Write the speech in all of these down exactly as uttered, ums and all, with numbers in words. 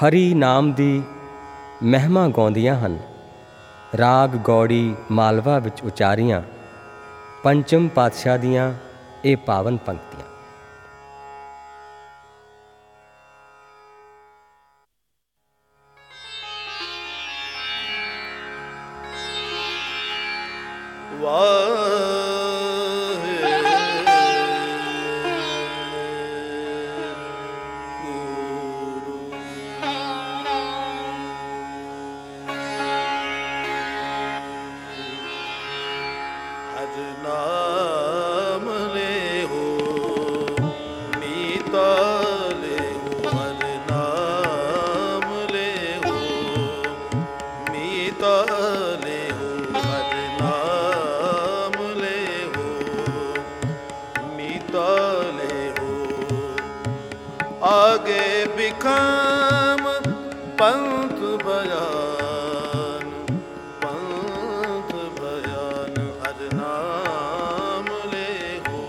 ਹਰੀ ਨਾਮ ਦੀ ਮਹਿਮਾ ਗਾਉਂਦੀਆਂ ਹਨ। ਰਾਗ ਗੌੜੀ ਮਾਲਵਾ ਵਿੱਚ ਉਚਾਰੀਆਂ ਪੰਚਮ ਪਾਤਸ਼ਾਹ ਦੀਆਂ ਇਹ ਪਾਵਨ ਪੰਕਤੀਆਂ। ਨਾਮ ਲੈ ਹੋ ਮੀਤਾ ਲੈ ਹੋ ਹਰ ਨਾਮ ਲੈ ਹੋ ਮੀਤਾ ਲੈ ਹੋ ਹਰ ਨਾਮ ਲੈ ਹੋ ਮੀਤਾ ਲੈ ਹੋ ਆਗੇ ਬਿਖਮ ਪੰਥ ਬਿਆਨ ਪੰਥ ਬਿਆਨ ਹਰ ਨਾਮ ਲੈ ਹੋ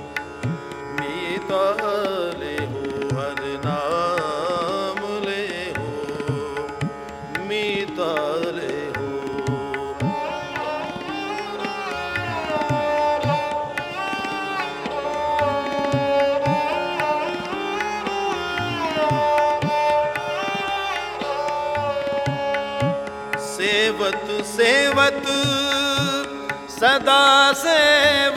ਮੀਤਾ ਲੈ ਹੋ ਹਰ ਨਾਮ ਲੈ ਹੋ ਮੀਤਾ ਲੈ ਹੋ सेवत सेवत सदा सेव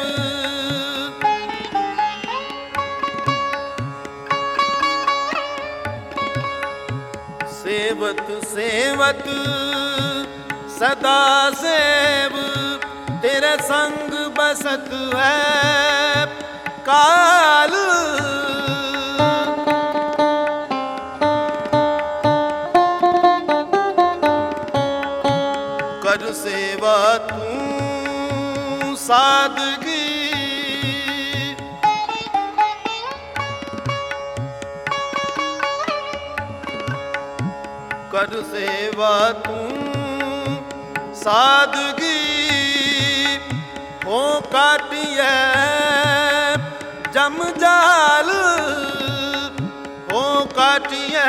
सेवत सेवत सदा सेव तेरे संग बसत है काल कर सेवा तू सादगी कर सेवा तू सादगी हो काटिए जम जाल हो काटिए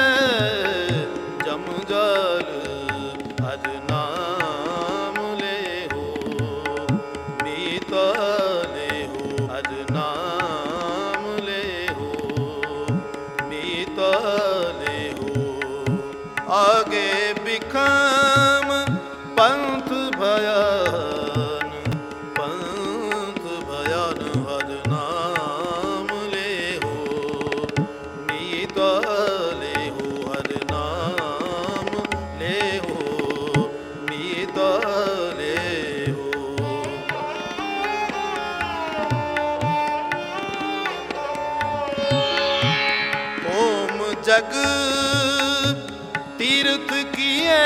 जम जाल हर नाम ले हो मीता ले हो हर नाम ले हो मीता ले हो आगे बिखम पंथ भयान पंथ भयान हर नाम ले हो मीता ले हो हर नाम ले हो मीता ले हो ओम जग तीर्थ किए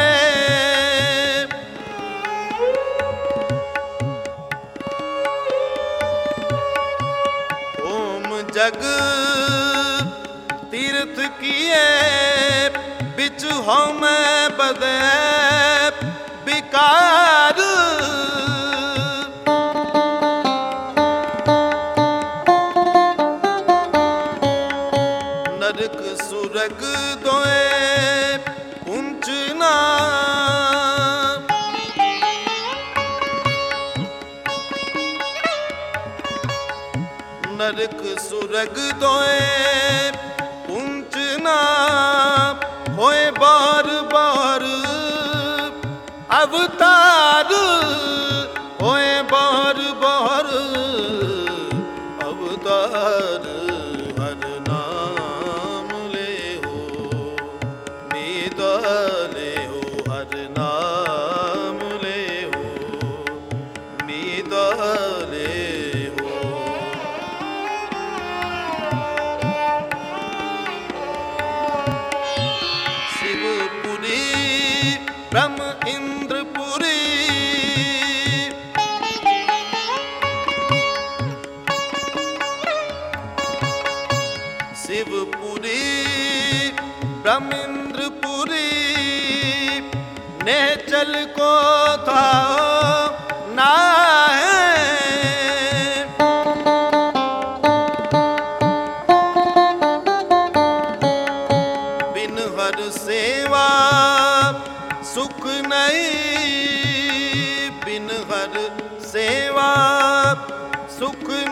ओम जग तीर्थ किए बिच हो मैं बदे बिकार नरक सुरग दोए कुंचना नरक सुरग दोए कुंचना होए बार बार अवतार होए बार बार अवतार हर नाम ले हो मीता ले हो हर नाम ले हो मीता ले हो शिवपुरी ब्रह्म इंद्रपुरी शिवपुरी ब्रह्मेंद्रपुरी ने चल को था ना बिन हर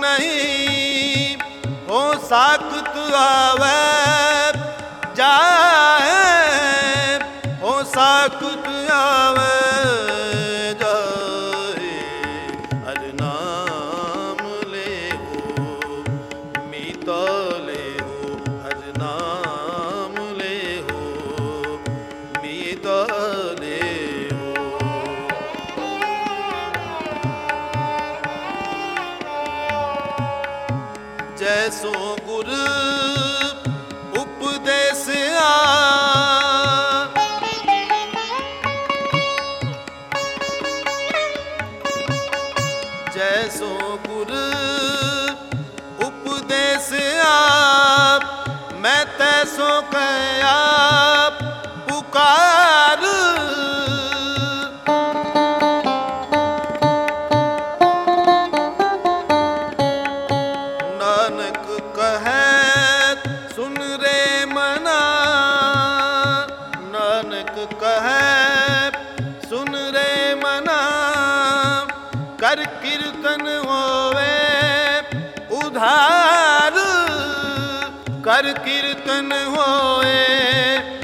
नहीं हो साखत आवे जाए, हो साखत आवे जाए। हर नाम ले हो मीता ले हो, हर नाम ले हो मीता ले हो। जैसो गुर उपदेश आ, जैसो गुर उपदेश आप, मैं तैसो कया पुकार। नानक कहे सुन रे मना, नानक कहे सुन रे मना। कर कीर्तन होवे उधार, कर कीर्तन होए